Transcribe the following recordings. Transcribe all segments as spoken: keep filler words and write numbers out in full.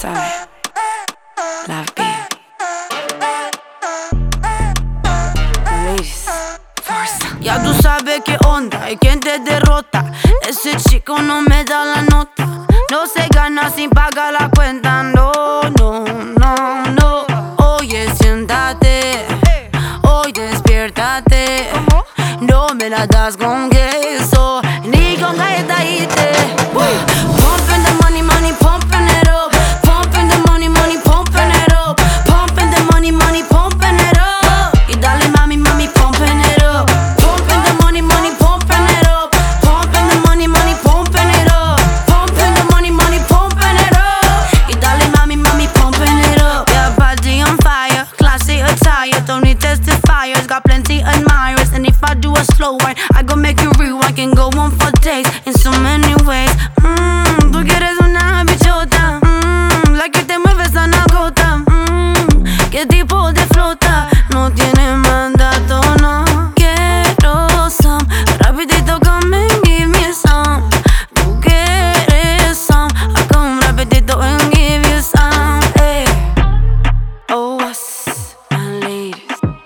sabes, la bien. Ladies, fuerza. Ya tú sabes qué onda y quién te derrota. Ese chico no me da la nota. No se gana sin pagar la cuenta. No, no, no, no. Oye, siéntate. Hoy despiértate. No me la das con queso ni con galleta y té. Pumping the money, money, pumping it up. Pumping the money, money, pumping it up. Pumping the money, money, pumping it up. Y dale mami, mami, pumping it up. Pumping the money, money, pumping it up. Pumping the money, money, pumping it up. Pumping the money, money, pumping it up. Y dale mami, mami, pumping it up. Yeah, body on fire, classy attire, don't need testifiers, got plenty admirers. And if I do a slow wine, I gon' make you rewind. Can go on for days in so many ways. Mmm, tú quieres una bichota. Mmm, la que te mueve esa nalgota. Mmm, qué tipo de flota. No tiene mandato, no. Quiero some, rapidito come and give me some. Tú quieres some, I come rapidito and give you some. Hey. Oh, what's my ladies?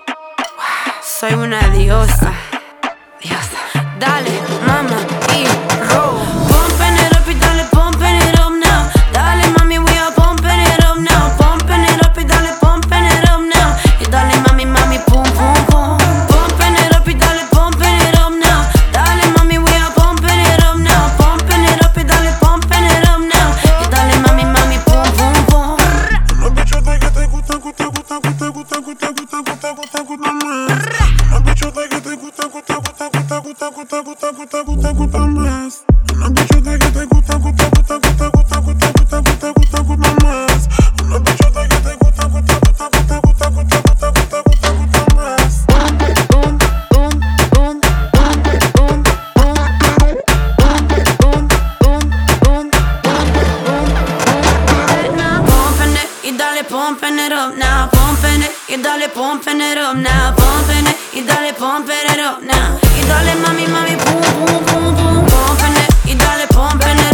Soy una diosa. Diosa. Dale, mama, y roll. Pumping it up y dale, pumping it up now. Dale, mami, we are pumping it up now. Pumping it up y dale, pumping it up now. Y dale, mami, mami, pum, pum, pum. Pumping it up y dale, pumping it up now. Dale, mami, we are pumping it up now. Pumping it up y dale, pumping it up now. Y dale, mami, mami, pum, pum, pum. Una bichota que te gusta, gusta, gusta, gusta, gusta, gusta, gusta, gusta, gusta, gusta más. Una bichota que te gusta, gusta, gusta, gusta, gusta, gusta, gusta, gusta, gusta, gusta más. Una bichota que te gusta, gusta, gusta, gusta, gusta, gusta, gusta, gusta, gusta, gusta más. Una bichota que te gusta, gusta, gusta, gusta, gusta, gusta, gusta, gusta, gusta, gusta más. Boom, boom, boom, boom, boom, boom, boom, boom, boom, boom. Pumping it y dale, pumping it up now. Pumping it y dale, pumping it up now. Pumping it y dale, pumping it up now. Y dale, mami, mami, boom, boom, boom, boom. Pumping it y dale, pumping it